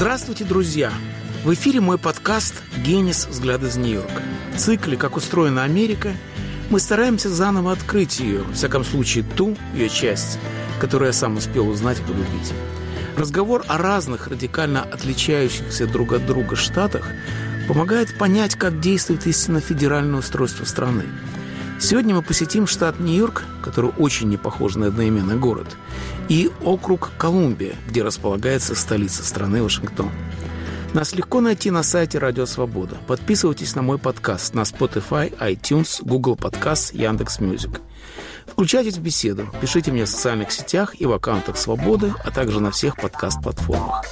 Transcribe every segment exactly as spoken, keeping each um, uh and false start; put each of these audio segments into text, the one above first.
Здравствуйте, друзья! В эфире мой подкаст «Генис. Взгляд из Нью-Йорка». В цикле «Как устроена Америка» мы стараемся заново открыть ее, во всяком случае ту ее часть, которую я сам успел узнать и полюбить. Разговор о разных радикально отличающихся друг от друга штатах помогает понять, как действует истинно федеральное устройство страны. Сегодня мы посетим штат Нью-Йорк, который очень не похож на одноименный город, и округ Колумбия, где располагается столица страны Вашингтон. Нас легко найти на сайте Радио Свобода. Подписывайтесь на мой подкаст на Spotify, iTunes, Google Podcasts, Яндекс.Мьюзик. Включайтесь в беседу, пишите мне в социальных сетях и в аккаунтах Свободы, а также на всех подкаст-платформах.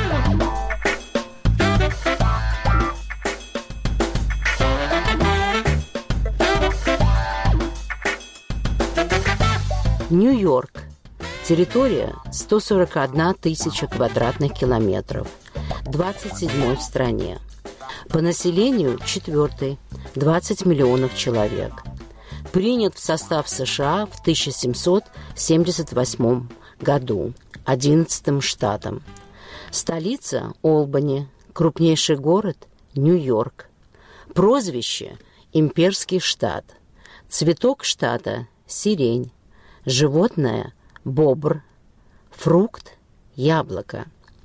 Нью-Йорк. Территория сто сорок одна тысяча квадратных километров. двадцать седьмой в стране. По населению четвертый, двадцать миллионов человек. Принят в состав США в тысяча семьсот семьдесят восьмом году, одиннадцатым штатом. Столица – Олбани, крупнейший город – Нью-Йорк. Прозвище – Имперский штат. Цветок штата – сирень. Животное – бобр. Фрукт – яблоко.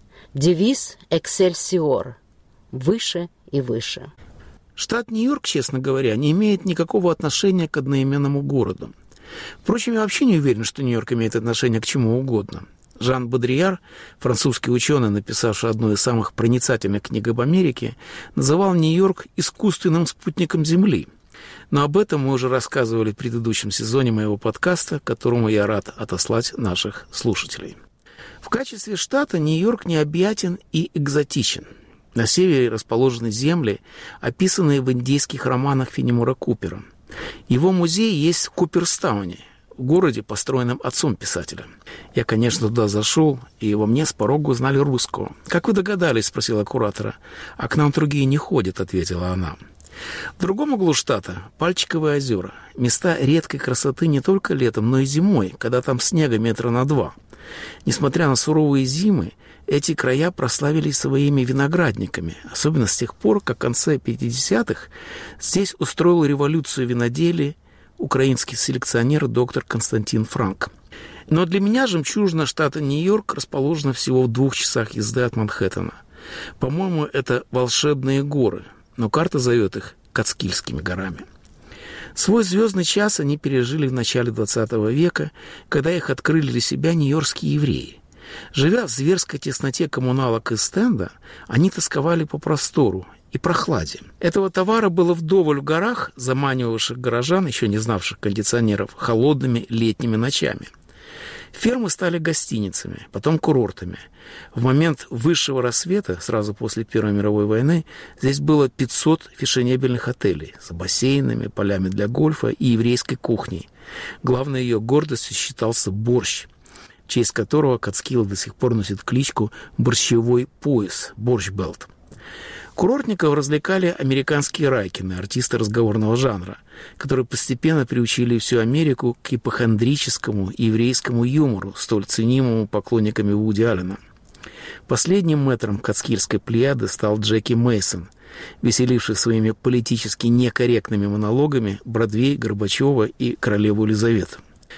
Девиз «Эксельсиор» – выше и выше. Штат Нью-Йорк, честно говоря, не имеет никакого отношения к одноименному городу. Впрочем, я вообще не уверен, что Нью-Йорк имеет отношение к чему угодно. Жан Бодрияр, французский ученый, написавший одну из самых проницательных книг об Америке, называл Нью-Йорк искусственным спутником Земли. Но об этом мы уже рассказывали в предыдущем сезоне моего подкаста, которому я рад отослать наших слушателей. В качестве штата Нью-Йорк необъятен и экзотичен. На севере расположены земли, описанные в индейских романах Фенемора Купера. Его музей есть в Куперстауне, в городе, построенном отцом писателя. Я, конечно, туда зашел, и во мне с порога узнали русского. «Как вы догадались?» – спросила куратора. «А к нам другие не ходят», – ответила она. В другом углу штата – Пальчиковые озера. Места редкой красоты не только летом, но и зимой, когда там снега метра на два. Несмотря на суровые зимы, эти края прославились своими виноградниками, особенно с тех пор, как в конце пятидесятых здесь устроил революцию виноделия украинский селекционер доктор Константин Франк. Но для меня жемчужина штата Нью-Йорк расположена всего в двух часах езды от Манхэттена. По-моему, это волшебные горы, но карта зовет их Кацкильскими горами. Свой звездный час они пережили в начале двадцатого века, когда их открыли для себя нью-йоркские евреи. Живя в зверской тесноте коммуналок и стенда, они тосковали по простору и прохладе. Этого товара было вдоволь в горах, заманивавших горожан, еще не знавших кондиционеров, холодными летними ночами. Фермы стали гостиницами, потом курортами. В момент высшего рассвета, сразу после Первой мировой войны, здесь было пятьсот фешенебельных отелей с бассейнами, полями для гольфа и еврейской кухней. Главной ее гордостью считался борщ, в честь которого Кацкилы до сих пор носят кличку «борщевой пояс» – «борщ-белт». Курортников развлекали американские райкины, артисты разговорного жанра, которые постепенно приучили всю Америку к ипохондрическому и еврейскому юмору, столь ценимому поклонниками Вуди Аллена. Последним мэтром Кацкильской плеяды стал Джеки Мейсон, веселивший своими политически некорректными монологами Бродвей, Горбачева и королеву Елизавету.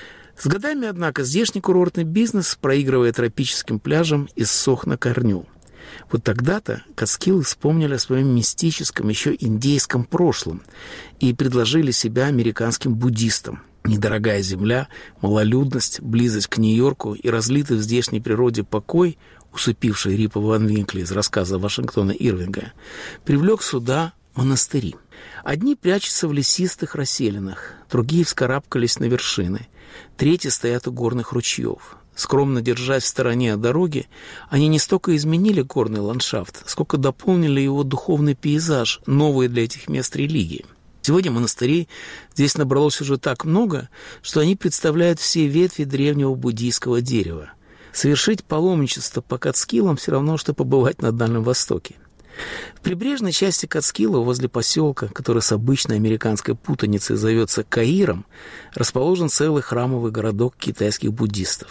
С годами, однако, здешний курортный бизнес, проигрывая тропическим пляжам, иссох на корню. Вот тогда-то Кацкилы вспомнили о своем мистическом, еще индейском прошлом и предложили себя американским буддистам. Недорогая земля, малолюдность, близость к Нью-Йорку и разлитый в здешней природе покой, усыпивший Рипа Ван Винкля из рассказа Вашингтона Ирвинга, привлек сюда монастыри. Одни прячутся в лесистых расселинах, другие вскарабкались на вершины, третьи стоят у горных ручьев. Скромно держась в стороне от дороги, они не столько изменили горный ландшафт, сколько дополнили его духовный пейзаж, новые для этих мест религии. Сегодня монастырей здесь набралось уже так много, что они представляют все ветви древнего буддийского дерева. Совершить паломничество по Кацкилам все равно, что побывать на Дальнем Востоке. В прибрежной части Кацкилов, возле поселка, который с обычной американской путаницей зовется Каиром, расположен целый храмовый городок китайских буддистов.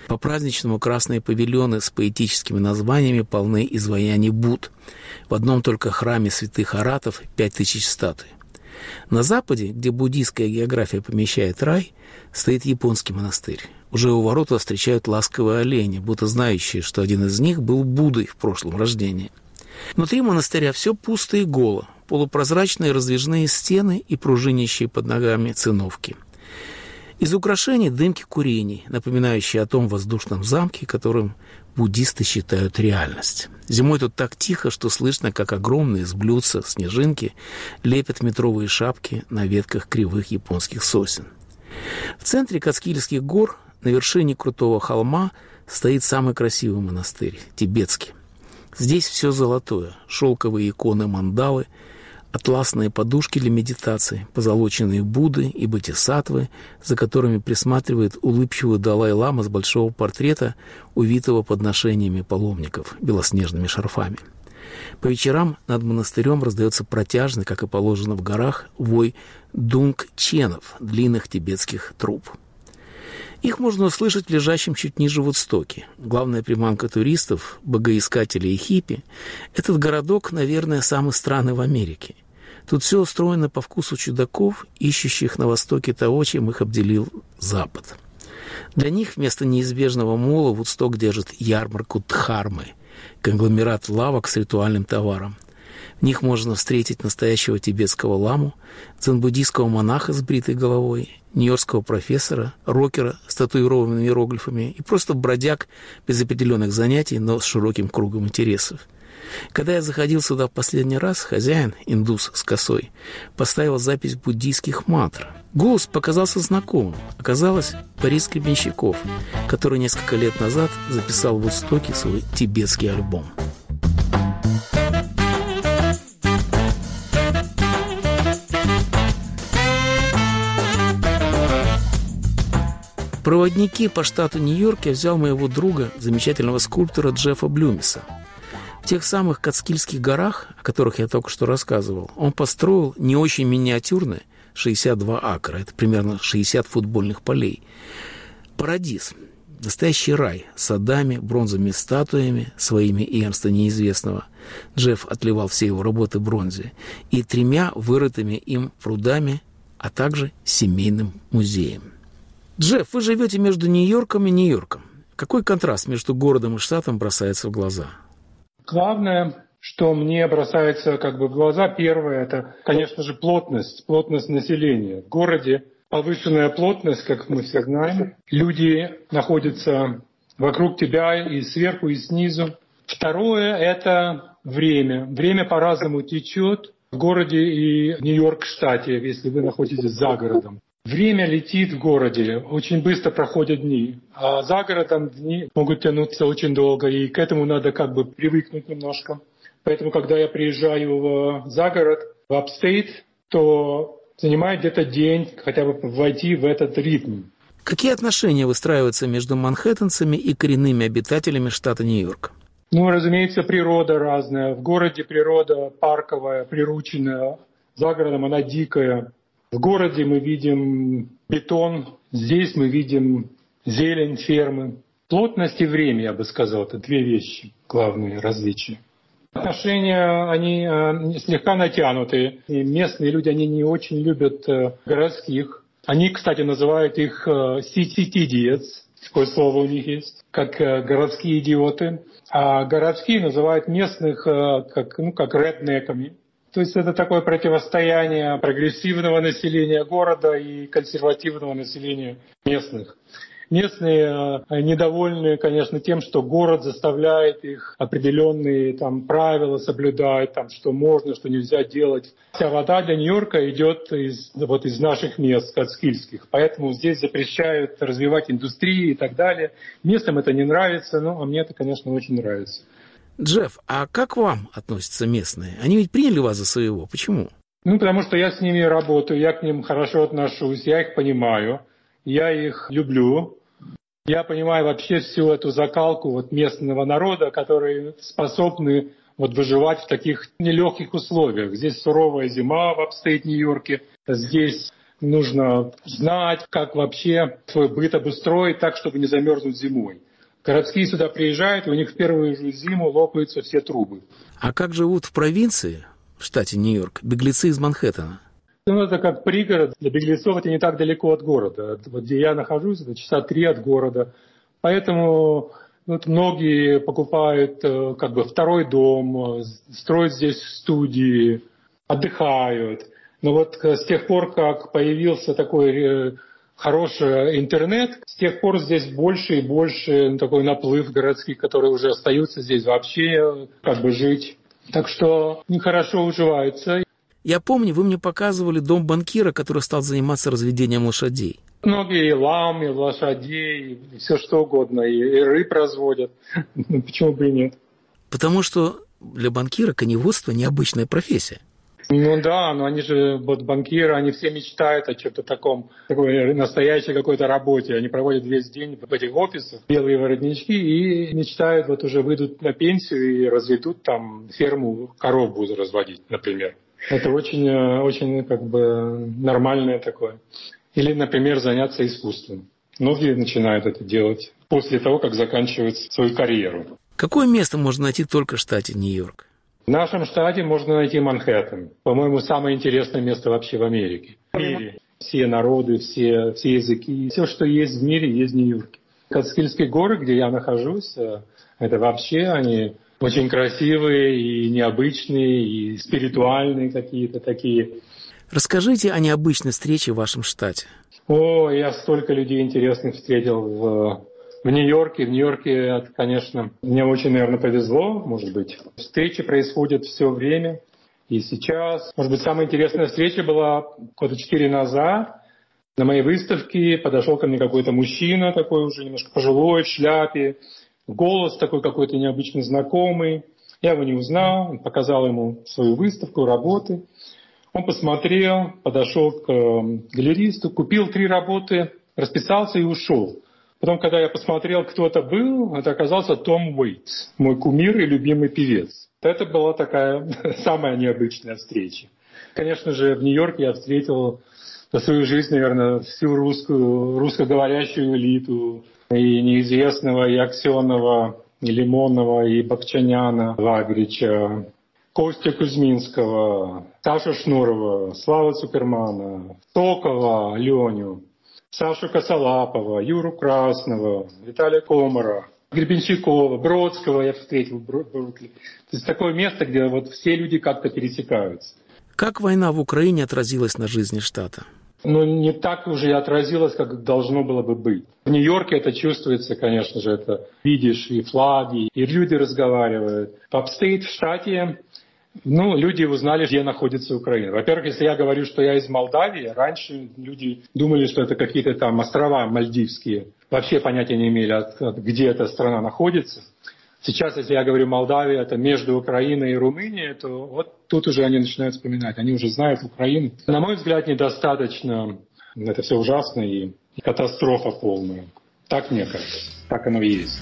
По-праздничному красные павильоны с поэтическими названиями полны изваяний Будд. В одном только храме святых Аратов пять тысяч статуй. На западе, где буддийская география помещает рай, стоит японский монастырь. Уже у ворот вас встречают ласковые олени, будто знающие, что один из них был Буддой в прошлом рождении. Внутри монастыря все пусто и голо, полупрозрачные раздвижные стены и пружинящие под ногами циновки. Из украшений дымки курений, напоминающие о том воздушном замке, которым буддисты считают реальность. Зимой тут так тихо, что слышно, как огромные с блюдца снежинки лепят метровые шапки на ветках кривых японских сосен. В центре Кацкильских гор, на вершине крутого холма, стоит самый красивый монастырь – тибетский. Здесь все золотое – шелковые иконы мандалы, атласные подушки для медитации, позолоченные Будды и бодхисаттвы, за которыми присматривает улыбчивый Далай-лама с большого портрета, увитого подношениями паломников белоснежными шарфами. По вечерам над монастырем раздается протяжный, как и положено в горах, вой дунг-ченов, длинных тибетских труб. Их можно услышать в лежащем чуть ниже Вудстоке. Главная приманка туристов, богоискателей и хиппи – этот городок, наверное, самый странный в Америке. Тут все устроено по вкусу чудаков, ищущих на востоке того, чем их обделил Запад. Для них вместо неизбежного мола Вудсток держит ярмарку Дхармы – конгломерат лавок с ритуальным товаром. В них можно встретить настоящего тибетского ламу, дзен-буддийского монаха с бритой головой, нью-йоркского профессора, рокера с татуированными иероглифами и просто бродяг без определенных занятий, но с широким кругом интересов. Когда я заходил сюда в последний раз, хозяин, индус с косой, поставил запись буддийских мантр. Голос показался знакомым. Оказалось, Борис Гребенщиков, который несколько лет назад записал в Вудстоке свой тибетский альбом. Проводники по штату Нью-Йорк я взял моего друга, замечательного скульптора Джеффа Блюмиса. В тех самых Кацкильских горах, о которых я только что рассказывал, он построил не очень миниатюрное шестьдесят два акра, это примерно шестьдесят футбольных полей. Парадиз, настоящий рай, с садами, бронзовыми статуями, своими и Эрнста Неизвестного. Джефф отливал все его работы в бронзе. И тремя вырытыми им прудами, а также семейным музеем. Джефф, вы живете между Нью-Йорком и Нью-Йорком. Какой контраст между городом и штатом бросается в глаза? Главное, что мне бросается как бы в глаза, первое, это, конечно же, плотность, плотность населения. В городе повышенная плотность, как мы все знаем. Люди находятся вокруг тебя и сверху, и снизу. Второе – это время. Время по-разному течет в городе и в Нью-Йорк-штате, если вы находитесь за городом. Время летит в городе, очень быстро проходят дни, а за городом дни могут тянуться очень долго, и к этому надо как бы привыкнуть немножко. Поэтому, когда я приезжаю в загород, в апстейт, то занимает где-то день хотя бы войти в этот ритм. Какие отношения выстраиваются между манхэттенцами и коренными обитателями штата Нью-Йорк? Ну, разумеется, природа разная. В городе природа парковая, прирученная, за городом она дикая. В городе мы видим бетон, здесь мы видим зелень, фермы. Плотность и время, я бы сказал, это две вещи, главные различия. Отношения, они слегка натянутые. И местные люди, они не очень любят городских. Они, кстати, называют их city idiots, такое слово у них есть, как городские идиоты. А городские называют местных как, ну, как реднеками. То есть это такое противостояние прогрессивного населения города и консервативного населения местных. Местные э, недовольны, конечно, тем, что город заставляет их определенные там правила соблюдать, там, что можно, что нельзя делать. Вся вода для Нью-Йорка идет из, вот, из наших мест, кацкильских. Поэтому здесь запрещают развивать индустрии и так далее. Местным это не нравится, ну, а мне это, конечно, очень нравится. Джефф, а как к вам относятся местные? Они ведь приняли вас за своего. Почему? Ну, потому что я с ними работаю, я к ним хорошо отношусь, я их понимаю, я их люблю. Я понимаю вообще всю эту закалку вот местного народа, которые способны вот выживать в таких нелегких условиях. Здесь суровая зима в апстейт Нью-Йорке, здесь нужно знать, как вообще свой быт обустроить так, чтобы не замерзнуть зимой. Городские сюда приезжают, и у них в первую же зиму лопаются все трубы. А как живут в провинции, в штате Нью-Йорк, беглецы из Манхэттена? Ну, это как пригород. Для беглецов это не так далеко от города. Вот где я нахожусь, это часа три от города. Поэтому вот, многие покупают как бы второй дом, строят здесь студии, отдыхают. Но вот с тех пор, как появился такой хороший интернет, с тех пор здесь больше и больше такой наплыв городских, которые уже остаются здесь вообще как бы жить. Так что нехорошо уживаются. Я помню, вы мне показывали дом банкира, который стал заниматься разведением лошадей. Многие и лам, и лошадей, и все что угодно, и, и рыб разводят. Почему бы и нет? Потому что для банкира коневодство необычная профессия. Ну да, но они же, вот банкиры, они все мечтают о чем-то таком, такой настоящей какой-то работе. Они проводят весь день в этих офисах, белые воротнички, и мечтают, вот уже выйдут на пенсию и разведут там ферму, коров будут разводить, например. Это очень, очень как бы нормальное такое. Или, например, заняться искусством. Многие начинают это делать после того, как заканчивают свою карьеру. Какое место можно найти только в штате Нью-Йорк? В нашем штате можно найти Манхэттен. По-моему, самое интересное место вообще в Америке. В мире. Все народы, все, все языки, все, что есть в мире, есть в Нью-Йорке. Кацкильские горы, где я нахожусь, это вообще они очень красивые и необычные, и спиритуальные какие-то такие. Расскажите о необычной встрече в вашем штате. О, я столько людей интересных встретил в... В Нью-Йорке, в Нью-Йорке, это, конечно, мне очень, наверное, повезло, может быть. Встречи происходят все время, и сейчас. Может быть, самая интересная встреча была года четыре назад. На моей выставке подошел ко мне какой-то мужчина, такой уже немножко пожилой, в шляпе. Голос такой какой-то необычно знакомый. Я его не узнал, он показал ему свою выставку, работы. Он посмотрел, подошел к галеристу, купил три работы, расписался и ушел. Потом, когда я посмотрел, кто это был, это оказался Том Уэйтс, мой кумир и любимый певец. Это была такая самая необычная встреча. Конечно же, в Нью-Йорке я встретил за свою жизнь, наверное, всю русскую, русскоговорящую элиту. И Неизвестного, и Аксенова, и Лимонова, и Бакчаняна, Лагрича, Костю Кузьминского, Сашу Шнурова, Славу Цукермана, Сокола, Леню, Сашу Косолапова, Юру Красного, Виталия Комара, Гребенщикова, Бродского я встретил в Бруклине. То есть такое место, где вот все люди как-то пересекаются. Как война в Украине отразилась на жизни штата? Ну, не так уже и отразилось, как должно было бы быть. В Нью-Йорке это чувствуется, конечно же, это видишь и флаги, и люди разговаривают. В апстейт, в штате, ну, люди узнали, где находится Украина. Во-первых, если я говорю, что я из Молдавии, раньше люди думали, что это какие-то там острова мальдивские. Вообще понятия не имели, где эта страна находится. Сейчас, если я говорю Молдавия, это между Украиной и Румынией, то вот тут уже они начинают вспоминать. Они уже знают Украину. На мой взгляд, недостаточно. Это все ужасно и катастрофа полная. Так мне кажется. Так оно и есть.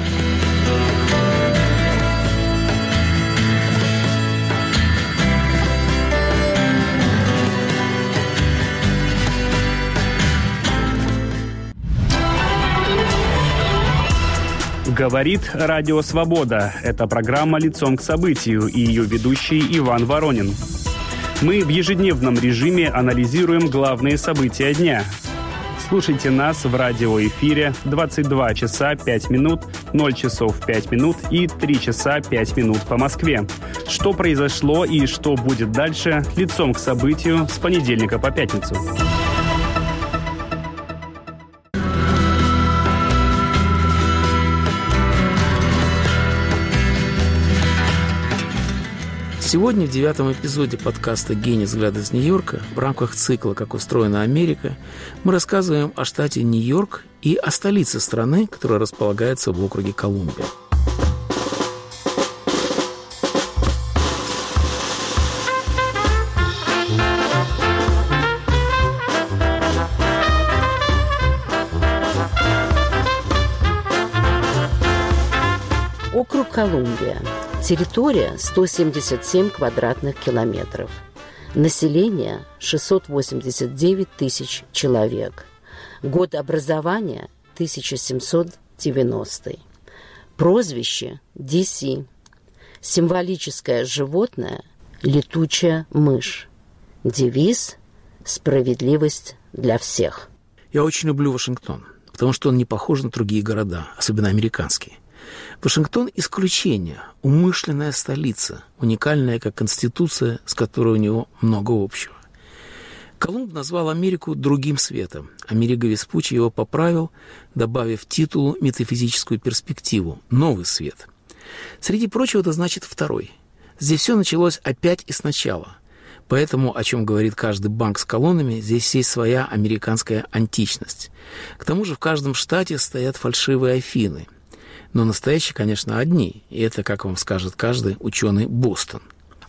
Говорит Радио Свобода. Это программа «Лицом к событию» и ее ведущий Иван Воронин. Мы в ежедневном режиме анализируем главные события дня. Слушайте нас в радиоэфире двадцать два часа пять минут, ноль часов пять минут и три часа пять минут по Москве. Что произошло и что будет дальше, лицом к событию с понедельника по пятницу. Сегодня в девятом эпизоде подкаста «Гений взгляда из Нью-Йорка» в рамках цикла «Как устроена Америка» мы рассказываем о штате Нью-Йорк и о столице страны, которая располагается в округе Колумбия. Округ Колумбия. Территория сто семьдесят семь квадратных километров. Население шестьсот восемьдесят девять тысяч человек. Год образования тысяча семьсот девяностый. Прозвище Ди Си. Символическое животное летучая мышь. Девиз «Справедливость для всех». Я очень люблю Вашингтон, потому что он не похож на другие города, особенно американские. Вашингтон – исключение, умышленная столица, уникальная как конституция, с которой у него много общего. Колумб назвал Америку другим светом. Америго Веспуччи его поправил, добавив титулу метафизическую перспективу – новый свет. Среди прочего, это значит второй. Здесь все началось опять и сначала. Поэтому, о чем говорит каждый банк с колоннами, здесь есть своя американская античность. К тому же в каждом штате стоят фальшивые Афины. Но настоящие, конечно, одни. И это, как вам скажет каждый ученый, Бостон.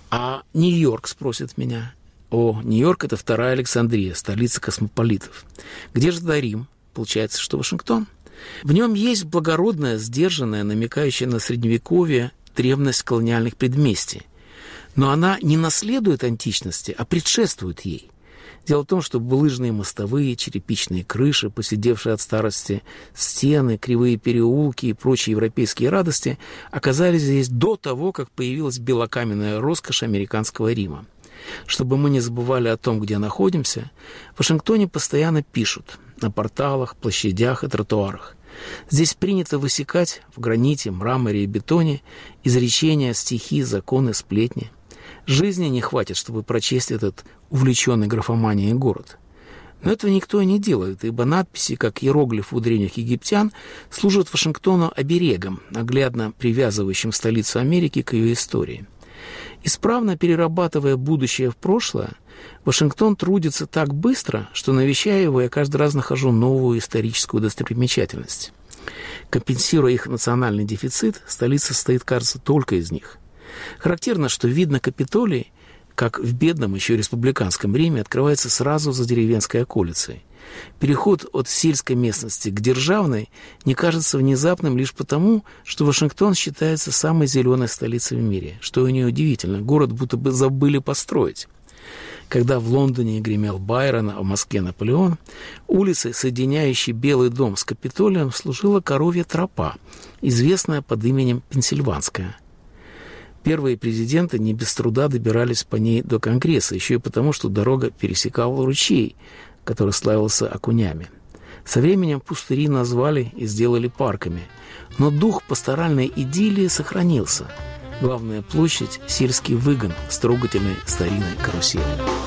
А Нью-Йорк, спросит меня. О, Нью-Йорк – это вторая Александрия, столица космополитов. Где же тогда Рим? Получается, что Вашингтон. В нем есть благородная, сдержанная, намекающая на средневековье древность колониальных предместий. Но она не наследует античности, а предшествует ей. Дело в том, что булыжные мостовые, черепичные крыши, поседевшие от старости стены, кривые переулки и прочие европейские радости оказались здесь до того, как появилась белокаменная роскошь американского Рима. Чтобы мы не забывали о том, где находимся, в Вашингтоне постоянно пишут на порталах, площадях и тротуарах. Здесь принято высекать в граните, мраморе и бетоне изречения, стихи, законы, сплетни. Жизни не хватит, чтобы прочесть этот увлеченный графоманией город. Но этого никто и не делает, ибо надписи, как иероглифы у древних египтян, служат Вашингтону оберегом, наглядно привязывающим столицу Америки к ее истории. Исправно перерабатывая будущее в прошлое, Вашингтон трудится так быстро, что, навещая его, я каждый раз нахожу новую историческую достопримечательность. Компенсируя их национальный дефицит, столица состоит, кажется, только из них. Характерно, что видно Капитолий, как в бедном еще республиканском Риме, открывается сразу за деревенской околицей. Переход от сельской местности к державной не кажется внезапным лишь потому, что Вашингтон считается самой зеленой столицей в мире, что и неудивительно, город будто бы забыли построить. Когда в Лондоне гремел Байрон, а в Москве Наполеон, улицей, соединяющей Белый дом с Капитолием, служила коровья тропа, известная под именем Пенсильванская. Первые президенты не без труда добирались по ней до Конгресса, еще и потому, что дорога пересекала ручей, который славился окунями. Со временем пустыри назвали и сделали парками, но дух пасторальной идиллии сохранился. Главная площадь – сельский выгон с трогательной старинной каруселью.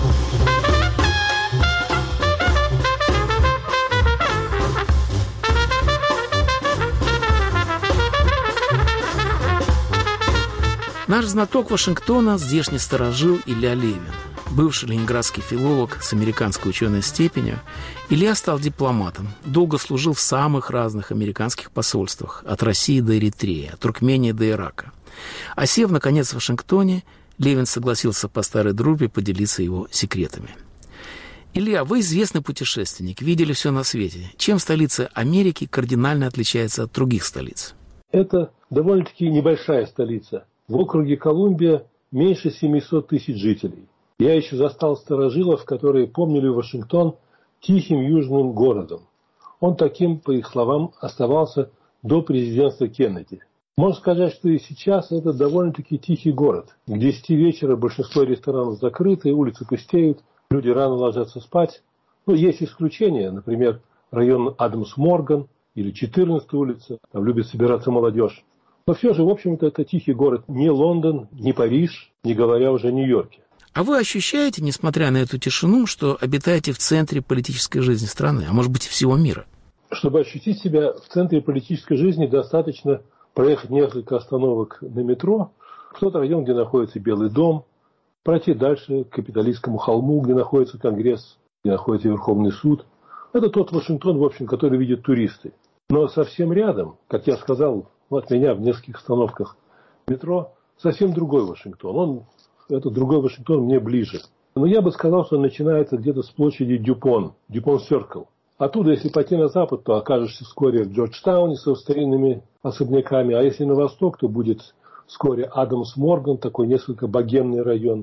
Наш знаток Вашингтона – здешний старожил Илья Левин. Бывший ленинградский филолог с американской ученой степенью, Илья стал дипломатом, долго служил в самых разных американских посольствах, от России до Эритреи, от Туркмении до Ирака. А сев, наконец, в Вашингтоне, Левин согласился по старой дружбе поделиться его секретами. Илья, вы известный путешественник, видели все на свете. Чем столица Америки кардинально отличается от других столиц? Это довольно-таки небольшая столица. В округе Колумбия меньше семисот тысяч жителей. Я еще застал старожилов, которые помнили Вашингтон тихим южным городом. Он таким, по их словам, оставался до президентства Кеннеди. Можно сказать, что и сейчас это довольно-таки тихий город. К десяти вечера большинство ресторанов закрыты, улицы пустеют, люди рано ложатся спать. Но есть исключения, например, район Адамс-Морган или четырнадцатая улица, там любит собираться молодежь. Но все же, в общем-то, это тихий город, не Лондон, не Париж, не говоря уже о Нью-Йорке. А вы ощущаете, несмотря на эту тишину, что обитаете в центре политической жизни страны, а может быть и всего мира? Чтобы ощутить себя в центре политической жизни, достаточно проехать несколько остановок на метро, в тот район, где находится Белый дом, пройти дальше к Капитолийскому холму, где находится Конгресс, где находится Верховный суд. Это тот Вашингтон, в общем, который видят туристы. Но совсем рядом, как я сказал, от меня в нескольких остановках метро, совсем другой Вашингтон. Он, этот другой Вашингтон мне ближе. Но я бы сказал, что он начинается где-то с площади Дюпон, Дюпон-Сёркл. Оттуда, если пойти на запад, то окажешься вскоре в Джорджтауне со старинными особняками. А если на восток, то будет вскоре Адамс-Морган, такой несколько богемный район.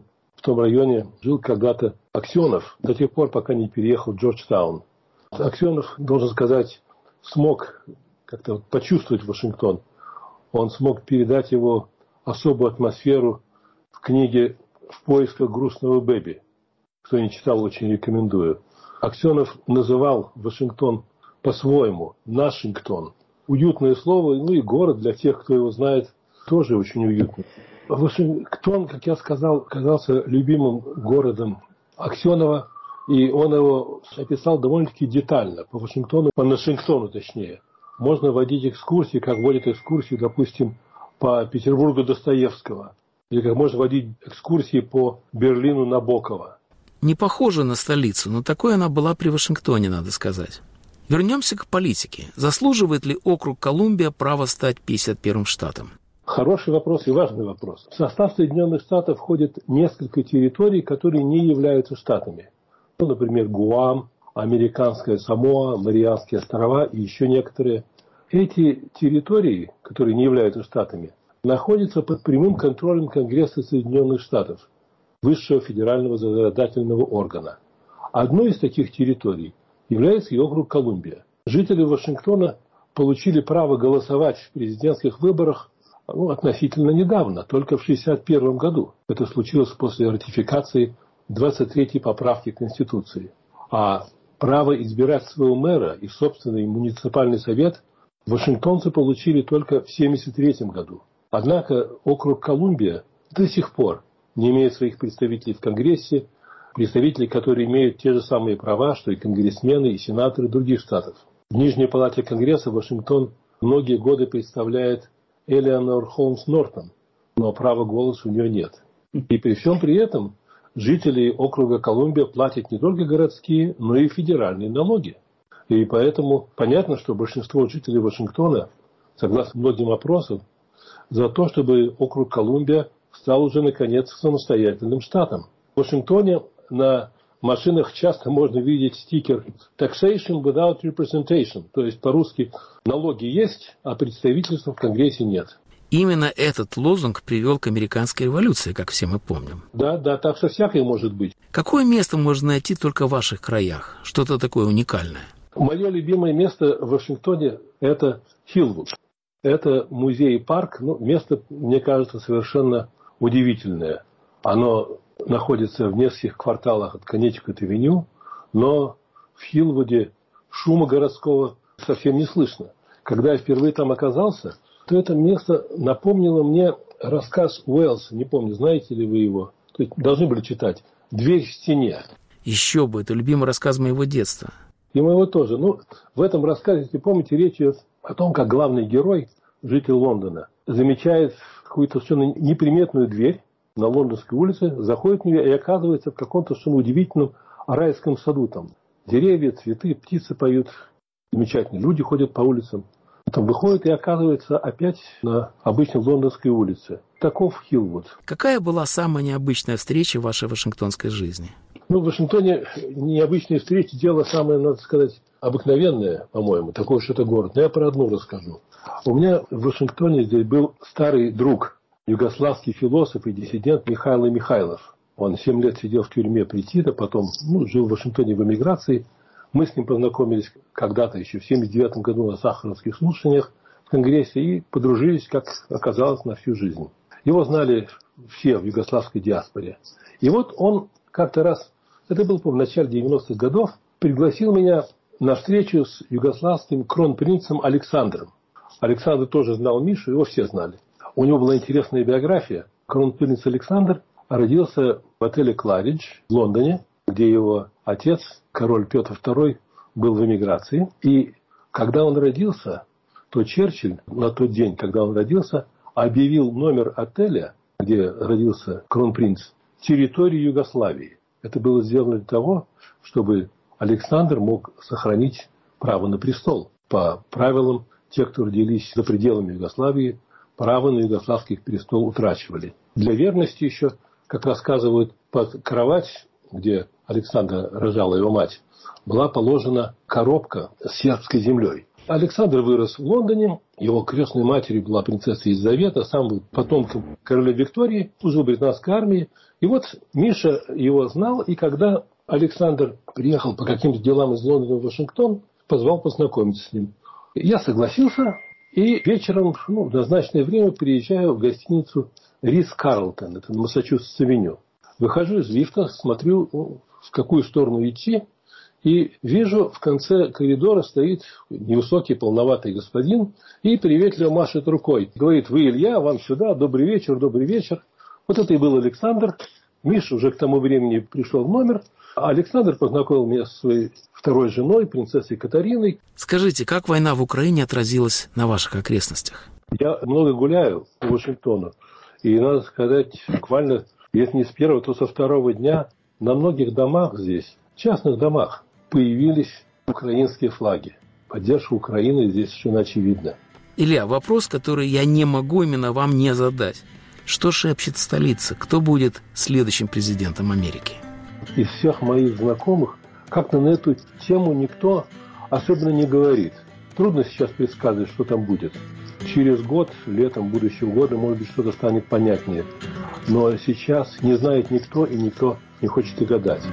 в том районе жил когда-то Аксенов, до тех пор, пока не переехал в Джорджтаун. Аксенов, должен сказать, смог как-то почувствовать Вашингтон. Он смог передать его особую атмосферу в книге «В поисках грустного Бэби». Кто не читал, очень рекомендую. Аксенов называл Вашингтон по-своему «Нашингтон». Уютное слово, ну и город для тех, кто его знает, тоже очень уютный. Вашингтон, как я сказал, казался любимым городом Аксенова, и он его описал довольно-таки детально, по Вашингтону, по Нашингтону точнее. Можно водить экскурсии, как водят экскурсии, допустим, по Петербургу Достоевского, или как можно водить экскурсии по Берлину Набокова. Не похожа на столицу, но такой она была при Вашингтоне, надо сказать. Вернемся к политике. Заслуживает ли округ Колумбия право стать пятьдесят первым штатом? Хороший вопрос и важный вопрос. В состав Соединенных Штатов входит несколько территорий, которые не являются штатами. Ну, например, Гуам, Американская Самоа, Марианские острова и еще некоторые. Эти территории, которые не являются штатами, находятся под прямым контролем Конгресса Соединенных Штатов, высшего федерального законодательного органа. Одной из таких территорий является и округ Колумбия. Жители Вашингтона получили право голосовать в президентских выборах ну, относительно недавно, только в шестьдесят первом году. Это случилось после ратификации двадцать третьей поправки Конституции. А право избирать своего мэра и собственный муниципальный совет вашингтонцы получили только в семьдесят третьем году. Однако округ Колумбия до сих пор не имеет своих представителей в Конгрессе, представителей, которые имеют те же самые права, что и конгрессмены, и сенаторы других штатов. В Нижней палате Конгресса Вашингтон многие годы представляет Элеонор Холмс Нортон, но права голоса у нее нет. И при всем при этом жители округа Колумбия платят не только городские, но и федеральные налоги. И поэтому понятно, что большинство жителей Вашингтона, согласно многим опросам, за то, чтобы округ Колумбия стал уже, наконец, самостоятельным штатом. В Вашингтоне на машинах часто можно видеть стикер «Taxation without representation», то есть по-русски «налоги есть, а представительства в Конгрессе нет». Именно этот лозунг привел к американской революции, как все мы помним. Да, да, так что всякое может быть. Какое место можно найти только в ваших краях? Что-то такое уникальное? Мое любимое место в Вашингтоне – это Хиллвуд. Это музей и парк, ну, место, мне кажется, совершенно удивительное. Оно находится в нескольких кварталах от Коннектикут-авеню, но в Хиллвуде шума городского совсем не слышно. Когда я впервые там оказался, то это место напомнило мне рассказ Уэллса, не помню, знаете ли вы его, то есть должны были читать «Дверь в стене». Еще бы, это любимый рассказ моего детства. И моего тоже. Ну, в этом рассказе, если помните, речь идет о том, как главный герой, житель Лондона, замечает какую-то совершенно неприметную дверь на Лондонской улице, заходит в нее и оказывается в каком-то совершенно удивительном райском саду. Там деревья, цветы, птицы поют, замечательно, люди ходят по улицам. Там выходит и оказывается опять на обычной лондонской улице. Таков Хиллвуд. Какая была самая необычная встреча в вашей вашингтонской жизни? Ну, в Вашингтоне необычные встречи, дело самое, надо сказать, обыкновенное, по-моему. Такой уж это город. Но я про одну расскажу. У меня в Вашингтоне здесь был старый друг, югославский философ и диссидент Михаил Михайлов. Он семь лет сидел в тюрьме при Тито, потом ну, жил в Вашингтоне в эмиграции. Мы с ним познакомились когда-то еще в семьдесят девятом году на сахаровских слушаниях в Конгрессе и подружились, как оказалось, на всю жизнь. Его знали все в югославской диаспоре. И вот он как-то раз, это было, по-моему, в начале девяностых годов, пригласил меня на встречу с югославским кронпринцем Александром. Александр тоже знал Мишу, его все знали. У него была интересная биография. Кронпринц Александр родился в отеле «Кларидж» в Лондоне, где его отец, король Петр второй, был в эмиграции. И когда он родился, то Черчилль на тот день, когда он родился, объявил номер отеля, где родился кронпринц, территорией Югославии. Это было сделано для того, чтобы Александр мог сохранить право на престол. По правилам, те, кто родились за пределами Югославии, право на югославский престол утрачивали. Для верности еще, как рассказывают, под кровать, где Александра рожала его мать, была положена коробка с сербской землей. Александр вырос в Лондоне, его крестной матерью была принцесса Елизавета, сам был потомком королевы Виктории, служил в британской армии. И вот Миша его знал, и когда Александр приехал по каким-то делам из Лондона в Вашингтон, позвал познакомиться с ним. Я согласился, и вечером, ну, в назначенное время приезжаю в гостиницу Ритц-Карлтон, это на Массачусетс-авеню. Выхожу из лифта, смотрю, ну, в какую сторону идти, и вижу, в конце коридора стоит невысокий, полноватый господин и приветливо машет рукой. Говорит: вы Илья, вам сюда, добрый вечер, добрый вечер. Вот это и был Александр. Миша уже к тому времени пришел в номер. А Александр познакомил меня со своей второй женой, принцессой Катариной. Скажите, как война в Украине отразилась на ваших окрестностях? Я много гуляю по Вашингтону. И, надо сказать, буквально, если не с первого, то со второго дня на многих домах здесь, частных домах, появились украинские флаги. Поддержка Украины здесь совершенно очевидна. Илья, вопрос, который я не могу именно вам не задать. Что шепчет столица? Кто будет следующим президентом Америки? Из всех моих знакомых как-то на эту тему никто особенно не говорит. Трудно сейчас предсказывать, что там будет. Через год, летом будущего года, может быть, что-то станет понятнее. Но сейчас не знает никто, и никто не хочет и гадать.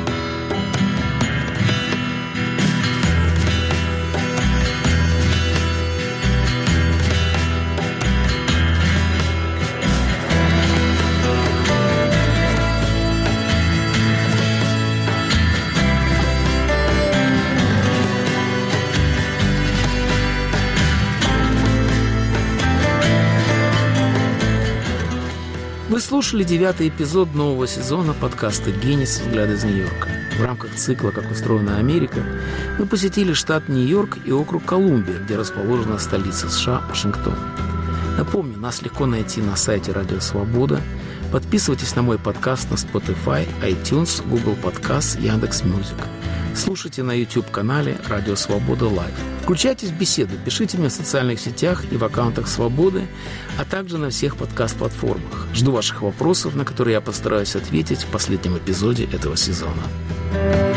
Вы слушали девятый эпизод нового сезона подкаста «Генис. Взгляд из Нью-Йорка». В рамках цикла «Как устроена Америка» мы посетили штат Нью-Йорк и округ Колумбия, где расположена столица США Вашингтон. Напомню, нас легко найти на сайте Радио Свобода. Подписывайтесь на мой подкаст на Spotify, iTunes, Google Podcasts, Яндекс.Мьюзик. Слушайте на YouTube-канале «Радио Свобода Лайв». Включайтесь в беседу, пишите мне в социальных сетях и в аккаунтах «Свободы», а также на всех подкаст-платформах. Жду ваших вопросов, на которые я постараюсь ответить в последнем эпизоде этого сезона.